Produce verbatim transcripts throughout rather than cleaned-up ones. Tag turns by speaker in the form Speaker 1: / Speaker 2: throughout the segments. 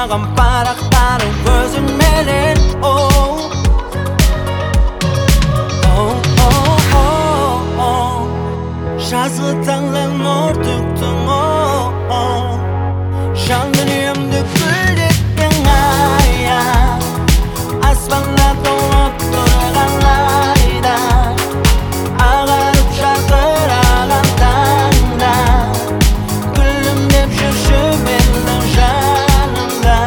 Speaker 1: Маған парақтарың көзің менен. Oh, oh, oh, oh, oh. Жазғы таңнан нұр төктің. Oh, oh. Жан дүниемді гүлдеттің аян. Аспанда толып тұрған айдан, ағарып жарқыраған таңда, күлімдеп жүрші менің жанымда.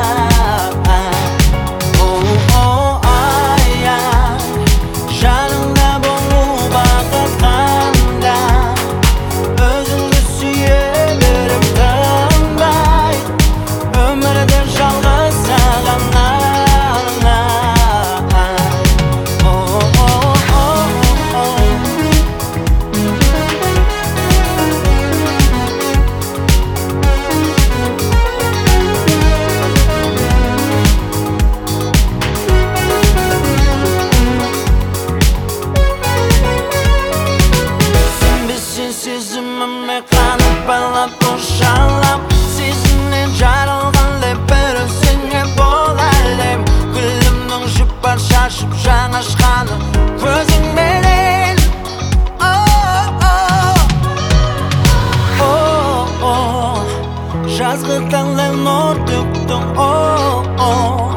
Speaker 1: Oh, oh, аян, жаныңда болу бақыт қандай, өзіңді сүйе беріп тынбай, өмірді жалғыз саған сезіміме қанып байлап ошалап, сезімнен жаралған лепір өзіңе бол әлем. Гүлімнің жұпар шашып жаңа ашқаны көзіңменен. Oh, oh, oh, oh. Жазғы таңнан нұр төктің. Oh, oh.